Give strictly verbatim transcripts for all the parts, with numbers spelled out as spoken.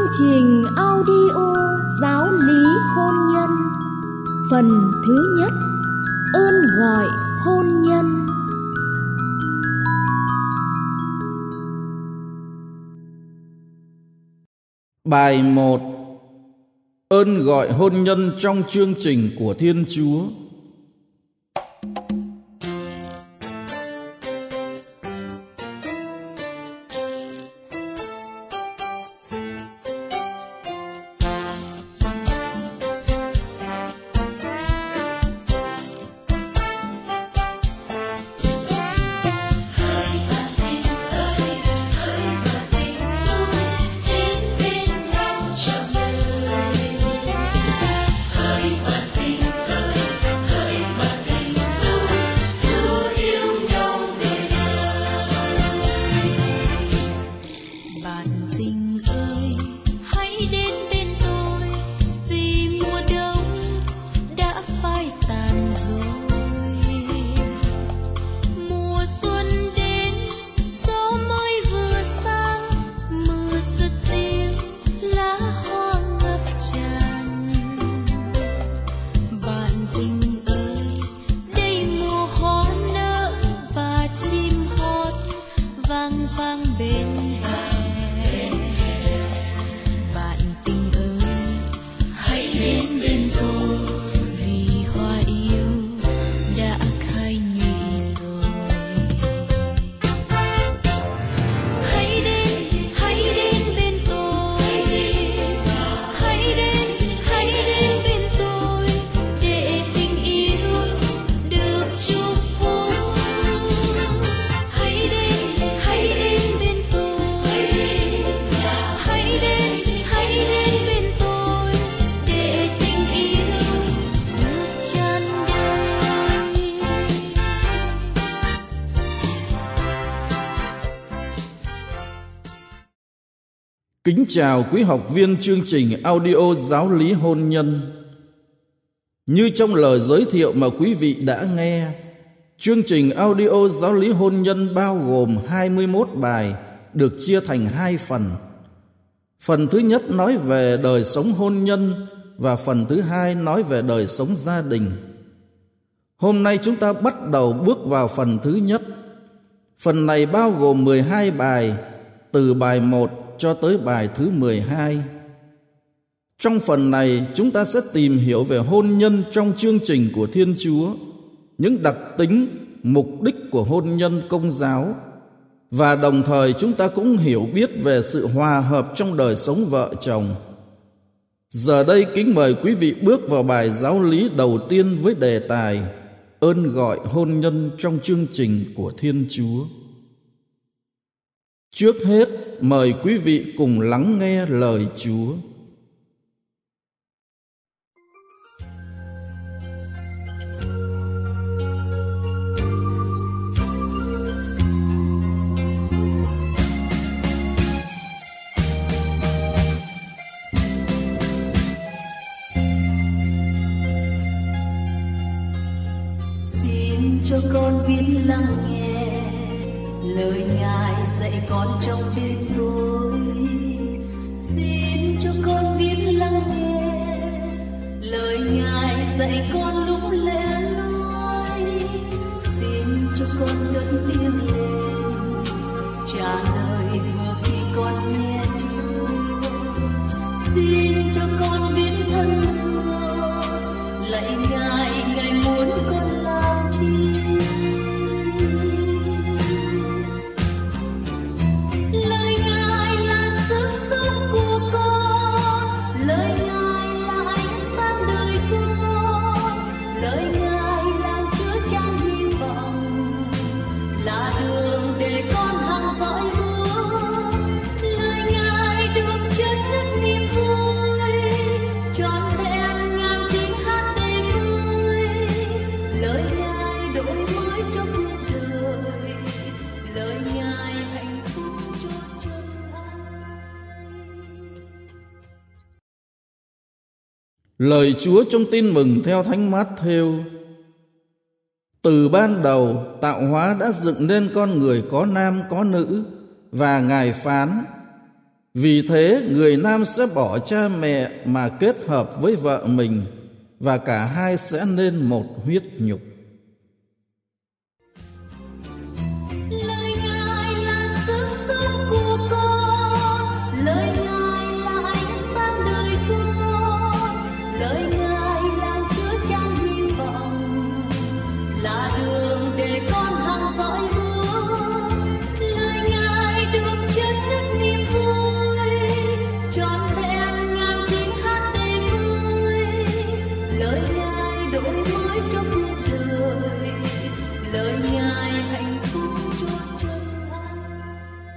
trình audio giáo lý hôn nhân. Phần thứ nhất, ơn gọi hôn nhân. Bài một. Ơn gọi hôn nhân trong chương trình của Thiên Chúa. Kính chào quý học viên chương trình audio giáo lý hôn nhân. Như trong lời giới thiệu mà quý vị đã nghe, chương trình audio giáo lý hôn nhân bao gồm hai mươi mốt bài được chia thành hai phần. Phần thứ nhất nói về đời sống hôn nhân và phần thứ hai nói về đời sống gia đình. Hôm nay chúng ta bắt đầu bước vào phần thứ nhất. Phần này bao gồm mười hai bài, từ bài một cho tới bài thứ mười hai. Trong phần này chúng ta sẽ tìm hiểu về hôn nhân trong chương trình của Thiên Chúa, những đặc tính, mục đích của hôn nhân Công giáo, và đồng thời chúng ta cũng hiểu biết về sự hòa hợp trong đời sống vợ chồng. Giờ đây kính mời quý vị bước vào bài giáo lý đầu tiên với đề tài ơn gọi hôn nhân trong chương trình của Thiên Chúa. Trước hết, mời quý vị cùng lắng nghe lời Chúa. Xin cho con biết lắng nghe lời Ngài dạy con trong đêm tối. Xin cho con biết lắng nghe lời Ngài dạy con lúc lẻ loi. Xin cho con cất tiếng lên trả lời vừa khi con nghe Chúa. Xin cho con biết thân thương lạy Ngài, Ngài muốn con làm chi. Lời Chúa trong Tin Mừng theo Thánh Mát-thêu. Từ ban đầu, tạo hóa đã dựng nên con người có nam có nữ, và Ngài phán: Vì thế, người nam sẽ bỏ cha mẹ mà kết hợp với vợ mình, và cả hai sẽ nên một huyết nhục. Lời Ngài là sức sống của con, lời Ngài là ánh sáng đời con, lời Ngài làm chứa chan hy vọng, là đường để con hằng dõi bước. Lời Ngài được chất chất niềm vui, trọn vẹn ngàn tiếng hát tươi vui. Lời Ngài đổi mới cho cuộc đời, lời Ngài hạnh phúc cho chân ai.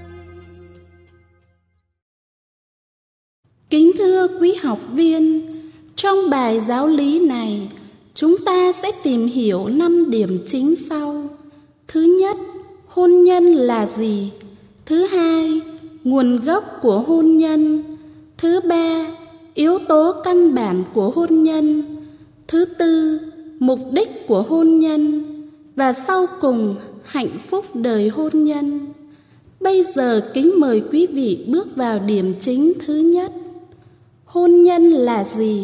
Kính thưa quý học viên, trong bài giáo lý này, chúng ta sẽ tìm hiểu năm điểm chính sau. Thứ nhất, hôn nhân là gì? Thứ hai, nguồn gốc của hôn nhân. Thứ ba, yếu tố căn bản của hôn nhân. Thứ tư, mục đích của hôn nhân. Và sau cùng, hạnh phúc đời hôn nhân. Bây giờ kính mời quý vị bước vào điểm chính thứ nhất. Hôn nhân là gì?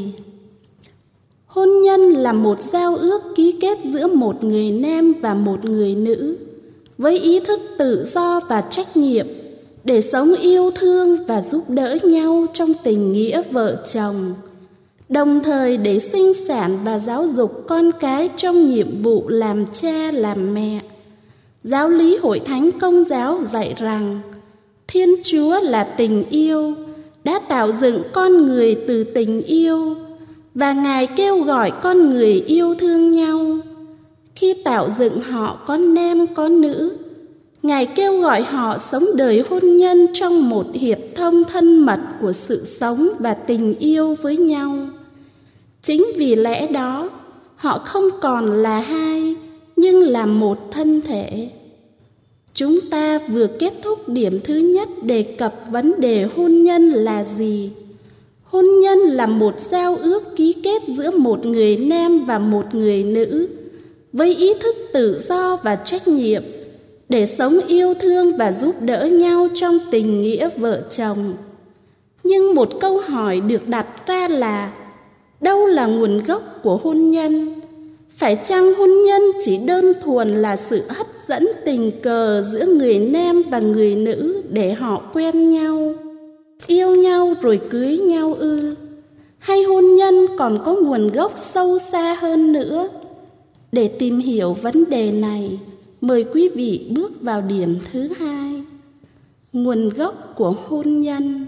Hôn nhân là một giao ước ký kết giữa một người nam và một người nữ, với ý thức tự do và trách nhiệm để sống yêu thương và giúp đỡ nhau trong tình nghĩa vợ chồng, đồng thời để sinh sản và giáo dục con cái trong nhiệm vụ làm cha làm mẹ. Giáo lý Hội Thánh Công giáo dạy rằng Thiên Chúa là tình yêu, đã tạo dựng con người từ tình yêu, và Ngài kêu gọi con người yêu thương nhau. Khi tạo dựng họ có nam có nữ, Ngài kêu gọi họ sống đời hôn nhân trong một hiệp thông thân mật của sự sống và tình yêu với nhau. Chính vì lẽ đó, họ không còn là hai, nhưng là một thân thể. Chúng ta vừa kết thúc điểm thứ nhất đề cập vấn đề hôn nhân là gì. Hôn nhân là một giao ước ký kết giữa một người nam và một người nữ, với ý thức tự do và trách nhiệm để sống yêu thương và giúp đỡ nhau trong tình nghĩa vợ chồng. Nhưng một câu hỏi được đặt ra là: đâu là nguồn gốc của hôn nhân? Phải chăng hôn nhân chỉ đơn thuần là sự hấp dẫn tình cờ giữa người nam và người nữ để họ quen nhau, yêu nhau rồi cưới nhau ư? Hay hôn nhân còn có nguồn gốc sâu xa hơn nữa? Để tìm hiểu vấn đề này, mời quý vị bước vào điểm thứ hai. Nguồn gốc của hôn nhân.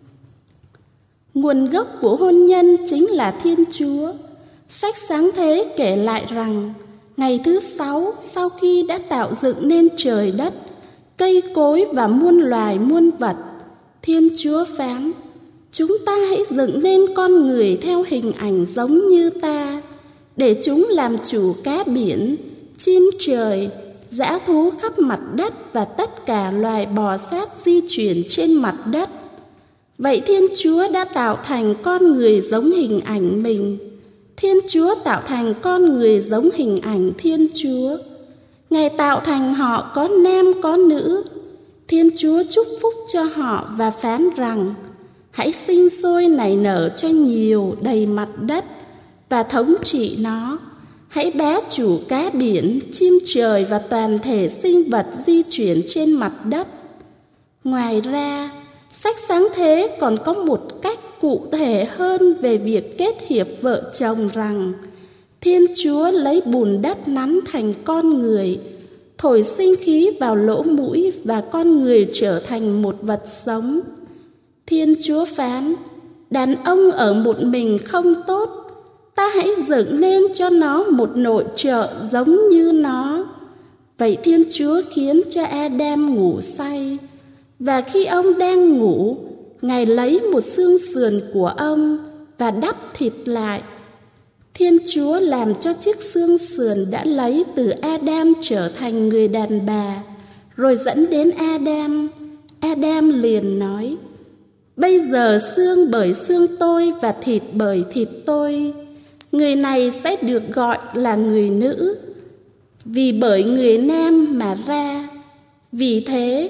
Nguồn gốc của hôn nhân chính là Thiên Chúa. Sách Sáng Thế kể lại rằng, ngày thứ sáu sau khi đã tạo dựng nên trời đất, cây cối và muôn loài muôn vật, Thiên Chúa phán: chúng ta hãy dựng nên con người theo hình ảnh giống như ta, để chúng làm chủ cá biển, chim trời, dã thú khắp mặt đất và tất cả loài bò sát di chuyển trên mặt đất. Vậy Thiên Chúa đã tạo thành con người giống hình ảnh mình. Thiên Chúa tạo thành con người giống hình ảnh Thiên Chúa. Ngài tạo thành họ có nam có nữ. Thiên Chúa chúc phúc cho họ và phán rằng: hãy sinh sôi nảy nở cho nhiều đầy mặt đất và thống trị nó. Hãy bá chủ cá biển, chim trời và toàn thể sinh vật di chuyển trên mặt đất. Ngoài ra, sách Sáng Thế còn có một cách cụ thể hơn về việc kết hiệp vợ chồng rằng Thiên Chúa lấy bùn đất nắn thành con người, thổi sinh khí vào lỗ mũi và con người trở thành một vật sống. Thiên Chúa phán: đàn ông ở một mình không tốt, ta hãy dựng nên cho nó một nội trợ giống như nó. Vậy Thiên Chúa khiến cho Adam ngủ say, và khi ông đang ngủ, Ngài lấy một xương sườn của ông và đắp thịt lại. Thiên Chúa làm cho chiếc xương sườn đã lấy từ Adam trở thành người đàn bà, rồi dẫn đến Adam. Adam liền nói: bây giờ xương bởi xương tôi và thịt bởi thịt tôi, người này sẽ được gọi là người nữ, vì bởi người nam mà ra. Vì thế,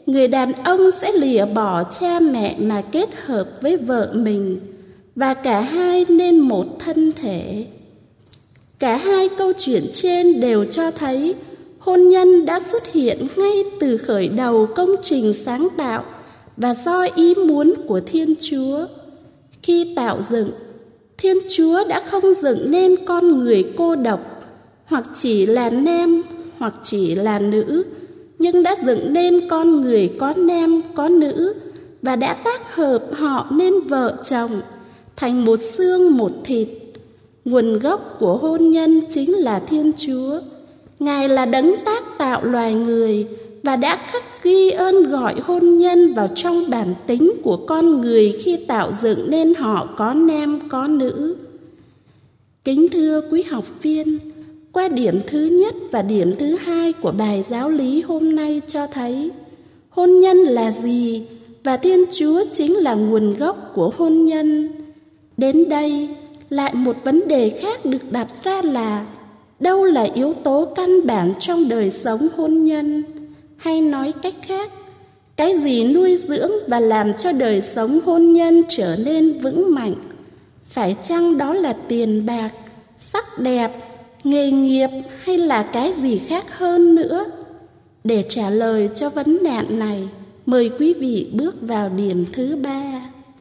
người đàn ông sẽ lìa bỏ cha mẹ mà kết hợp với vợ mình, và cả hai nên một thân thể. Cả hai câu chuyện trên đều cho thấy hôn nhân đã xuất hiện ngay từ khởi đầu công trình sáng tạo và do ý muốn của Thiên Chúa. Khi tạo dựng, Thiên Chúa đã không dựng nên con người cô độc, hoặc chỉ là nam hoặc chỉ là nữ, nhưng đã dựng nên con người có nam có nữ và đã tác hợp họ nên vợ chồng, thành một xương một thịt. Nguồn gốc của hôn nhân chính là Thiên Chúa. Ngài là đấng tác tạo loài người và đã khắc ghi ơn gọi hôn nhân vào trong bản tính của con người khi tạo dựng nên họ có nam có nữ. Kính thưa quý học viên, qua điểm thứ nhất và điểm thứ hai của bài giáo lý hôm nay cho thấy hôn nhân là gì và Thiên Chúa chính là nguồn gốc của hôn nhân. Đến đây, lại một vấn đề khác được đặt ra là đâu là yếu tố căn bản trong đời sống hôn nhân? Hay nói cách khác, cái gì nuôi dưỡng và làm cho đời sống hôn nhân trở nên vững mạnh? Phải chăng đó là tiền bạc, sắc đẹp, nghề nghiệp hay là cái gì khác hơn nữa? Để trả lời cho vấn nạn này, mời quý vị bước vào điểm thứ ba.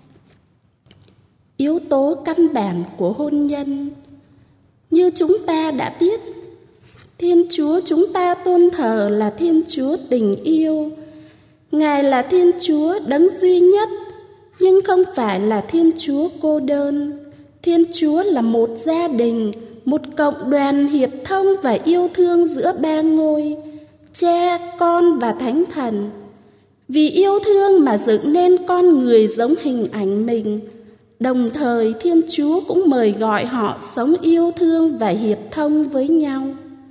Yếu tố căn bản của hôn nhân. Như chúng ta đã biết, Thiên Chúa chúng ta tôn thờ là Thiên Chúa tình yêu. Ngài là Thiên Chúa đấng duy nhất, nhưng không phải là Thiên Chúa cô đơn. Thiên Chúa là một gia đình, một cộng đoàn hiệp thông và yêu thương giữa ba ngôi, Cha, Con và Thánh Thần. Vì yêu thương mà dựng nên con người giống hình ảnh mình. Đồng thời Thiên Chúa cũng mời gọi họ sống yêu thương và hiệp thông với nhau.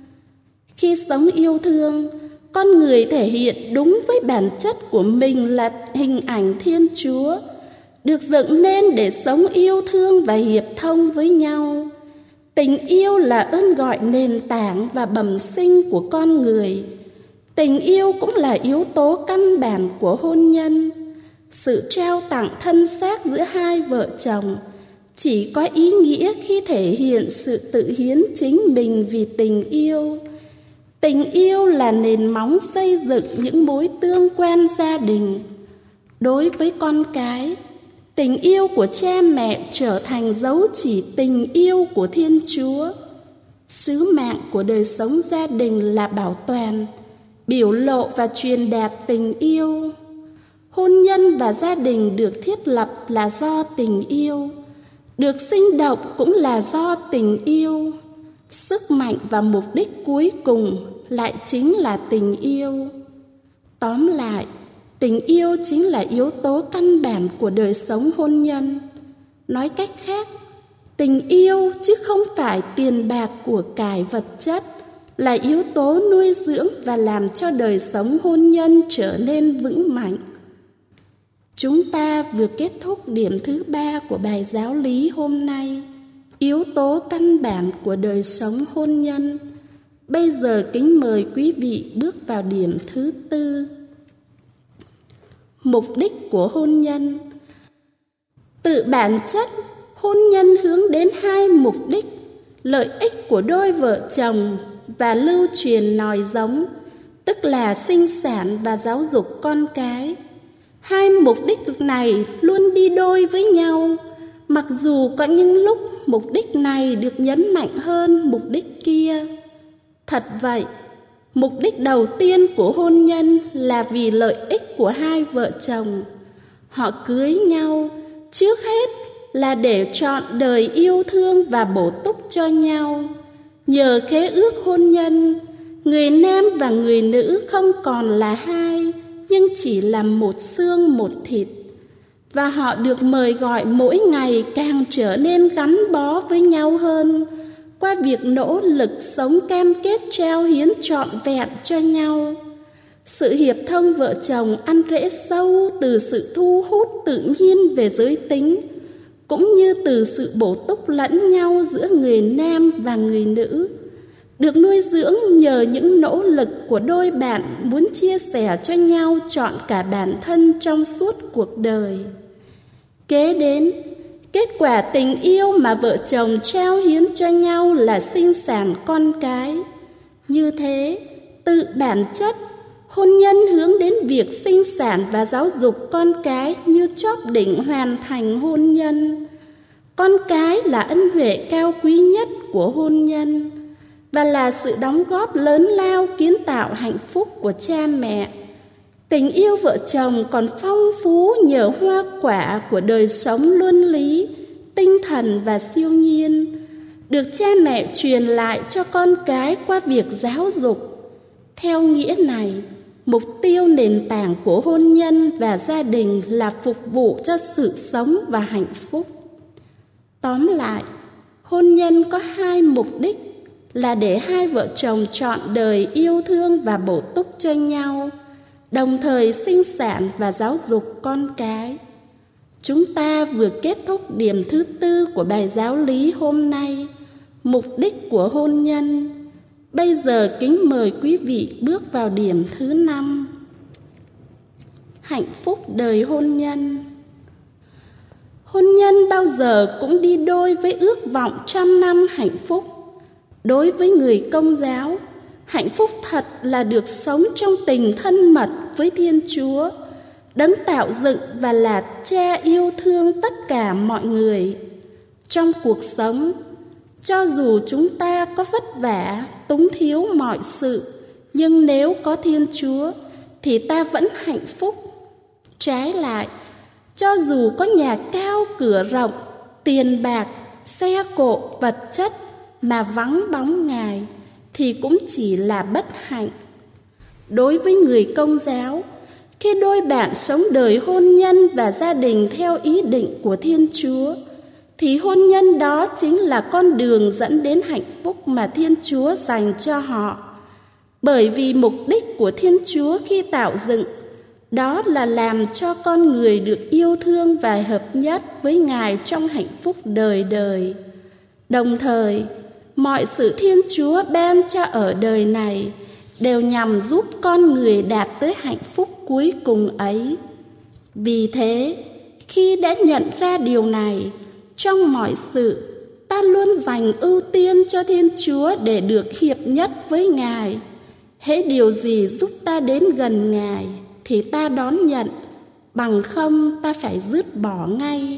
Khi sống yêu thương, con người thể hiện đúng với bản chất của mình là hình ảnh Thiên Chúa, được dựng nên để sống yêu thương và hiệp thông với nhau. Tình yêu là ơn gọi nền tảng và bẩm sinh của con người. Tình yêu cũng là yếu tố căn bản của hôn nhân. Sự trao tặng thân xác giữa hai vợ chồng chỉ có ý nghĩa khi thể hiện sự tự hiến chính mình vì tình yêu. Tình yêu là nền móng xây dựng những mối tương quan gia đình. Đối với con cái, tình yêu của cha mẹ trở thành dấu chỉ tình yêu của Thiên Chúa. Sứ mạng của đời sống gia đình là bảo toàn, biểu lộ và truyền đạt tình yêu. Hôn nhân và gia đình được thiết lập là do tình yêu, được sinh động cũng là do tình yêu. Sức mạnh và mục đích cuối cùng lại chính là tình yêu. Tóm lại, tình yêu chính là yếu tố căn bản của đời sống hôn nhân. Nói cách khác, tình yêu chứ không phải tiền bạc của cải vật chất là yếu tố nuôi dưỡng và làm cho đời sống hôn nhân trở nên vững mạnh. Chúng ta vừa kết thúc điểm thứ ba của bài giáo lý hôm nay, yếu tố căn bản của đời sống hôn nhân. Bây giờ kính mời quý vị bước vào điểm thứ tư. Mục đích của hôn nhân. Tự bản chất, hôn nhân hướng đến hai mục đích: lợi ích của đôi vợ chồng và lưu truyền nòi giống, tức là sinh sản và giáo dục con cái. Hai mục đích này luôn đi đôi với nhau, mặc dù có những lúc mục đích này được nhấn mạnh hơn mục đích kia. Thật vậy, mục đích đầu tiên của hôn nhân là vì lợi ích của hai vợ chồng. Họ cưới nhau trước hết là để trọn đời yêu thương và bổ túc cho nhau. Nhờ khế ước hôn nhân, người nam và người nữ không còn là hai, nhưng chỉ là một xương một thịt. Và họ được mời gọi mỗi ngày càng trở nên gắn bó với nhau hơn qua việc nỗ lực sống cam kết trao hiến trọn vẹn cho nhau. Sự hiệp thông vợ chồng ăn rễ sâu từ sự thu hút tự nhiên về giới tính, cũng như từ sự bổ túc lẫn nhau giữa người nam và người nữ. được nuôi dưỡng nhờ những nỗ lực của đôi bạn muốn chia sẻ cho nhau trọn cả bản thân trong suốt cuộc đời. Kế đến, kết quả tình yêu mà vợ chồng trao hiến cho nhau là sinh sản con cái. Như thế, tự bản chất, hôn nhân hướng đến việc sinh sản và giáo dục con cái như chóp đỉnh hoàn thành hôn nhân. Con cái là ân huệ cao quý nhất của hôn nhân và là sự đóng góp lớn lao kiến tạo hạnh phúc của cha mẹ. Tình yêu vợ chồng còn phong phú nhờ hoa quả của đời sống luân lý, tinh thần và siêu nhiên, được cha mẹ truyền lại cho con cái qua việc giáo dục. Theo nghĩa này, mục tiêu nền tảng của hôn nhân và gia đình là phục vụ cho sự sống và hạnh phúc. Tóm lại, hôn nhân có hai mục đích là để hai vợ chồng trọn đời yêu thương và bổ túc cho nhau, đồng thời sinh sản và giáo dục con cái. Chúng ta vừa kết thúc điểm thứ tư của bài giáo lý hôm nay, mục đích của hôn nhân. Bây giờ kính mời quý vị bước vào điểm thứ năm, hạnh phúc đời hôn nhân. Hôn nhân bao giờ cũng đi đôi với ước vọng trăm năm hạnh phúc. Đối với người Công giáo, hạnh phúc thật là được sống trong tình thân mật với Thiên Chúa, Đấng tạo dựng và là cha yêu thương tất cả mọi người. Trong cuộc sống, cho dù chúng ta có vất vả, túng thiếu mọi sự, nhưng nếu có Thiên Chúa thì ta vẫn hạnh phúc. Trái lại, cho dù có nhà cao cửa rộng, tiền bạc, xe cộ, vật chất mà vắng bóng Ngài thì cũng chỉ là bất hạnh. Đối với người Công giáo, khi đôi bạn sống đời hôn nhân và gia đình theo ý định của Thiên Chúa, thì hôn nhân đó chính là con đường dẫn đến hạnh phúc mà Thiên Chúa dành cho họ. Bởi vì mục đích của Thiên Chúa khi tạo dựng, đó là làm cho con người được yêu thương và hợp nhất với Ngài trong hạnh phúc đời đời. Đồng thời, mọi sự Thiên Chúa ban cho ở đời này đều nhằm giúp con người đạt tới hạnh phúc cuối cùng ấy. Vì thế, khi đã nhận ra điều này, trong mọi sự, ta luôn dành ưu tiên cho Thiên Chúa để được hiệp nhất với Ngài. Hễ điều gì giúp ta đến gần Ngài thì ta đón nhận, bằng không ta phải dứt bỏ ngay.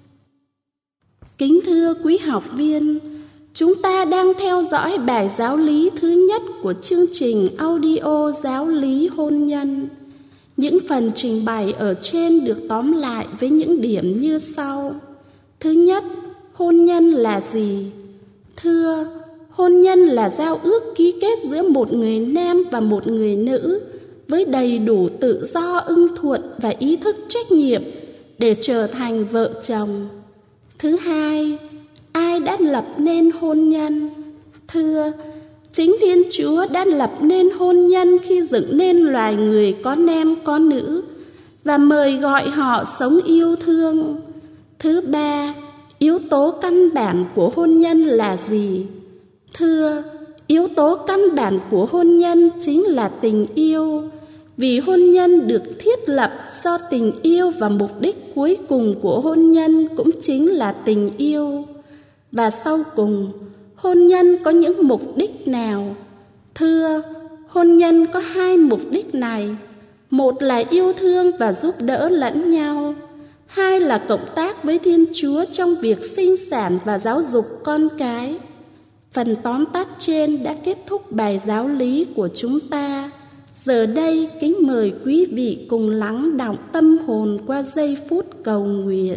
Kính thưa quý học viên, chúng ta đang theo dõi bài giáo lý thứ nhất của chương trình audio giáo lý hôn nhân. Những phần trình bày ở trên được tóm lại với những điểm như sau. Thứ nhất, hôn nhân là gì? Thưa, hôn nhân là giao ước ký kết giữa một người nam và một người nữ với đầy đủ tự do ưng thuận và ý thức trách nhiệm để trở thành vợ chồng. Thứ hai, ai đã lập nên hôn nhân? Thưa, chính Thiên Chúa đã lập nên hôn nhân khi dựng nên loài người có nam có nữ và mời gọi họ sống yêu thương. Thứ ba, yếu tố căn bản của hôn nhân là gì? Thưa, yếu tố căn bản của hôn nhân chính là tình yêu, vì hôn nhân được thiết lập do tình yêu và mục đích cuối cùng của hôn nhân cũng chính là tình yêu. Và sau cùng, hôn nhân có những mục đích nào? Thưa, hôn nhân có hai mục đích này. Một là yêu thương và giúp đỡ lẫn nhau. Hai là cộng tác với Thiên Chúa trong việc sinh sản và giáo dục con cái. Phần tóm tắt trên đã kết thúc bài giáo lý của chúng ta. Giờ đây kính mời quý vị cùng lắng đọng tâm hồn qua giây phút cầu nguyện.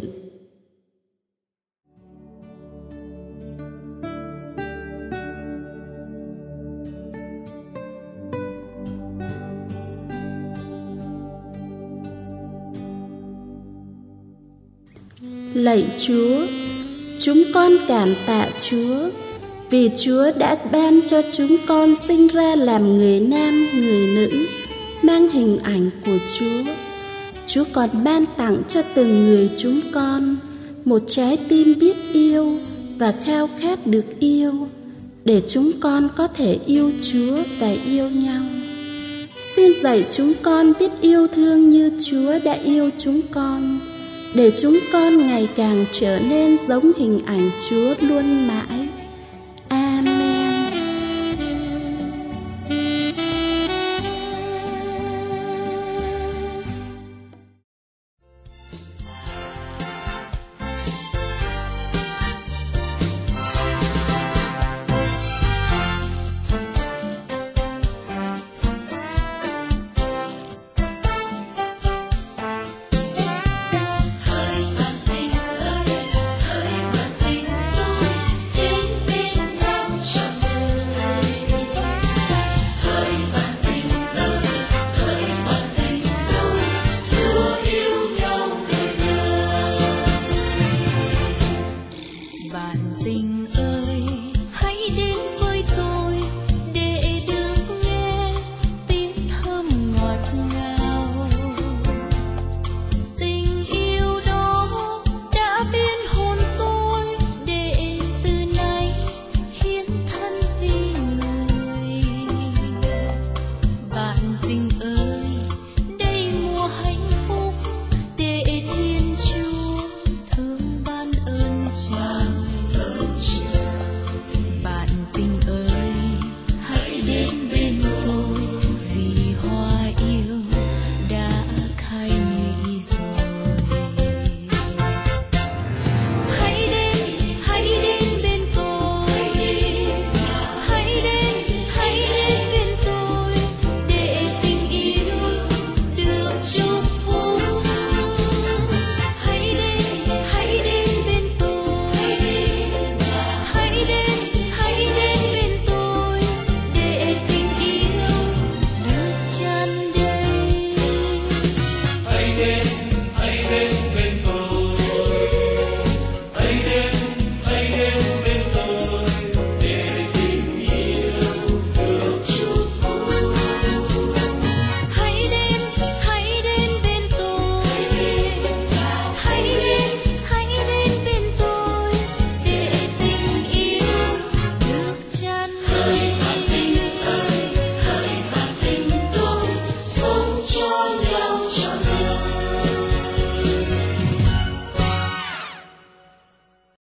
Lạy Chúa, chúng con cảm tạ Chúa vì Chúa đã ban cho chúng con sinh ra làm người nam, người nữ, mang hình ảnh của Chúa. Chúa còn ban tặng cho từng người chúng con một trái tim biết yêu và khao khát được yêu, để chúng con có thể yêu Chúa và yêu nhau. Xin dạy chúng con biết yêu thương như Chúa đã yêu chúng con, để chúng con ngày càng trở nên giống hình ảnh Chúa luôn mãi. Amen. Hãy đến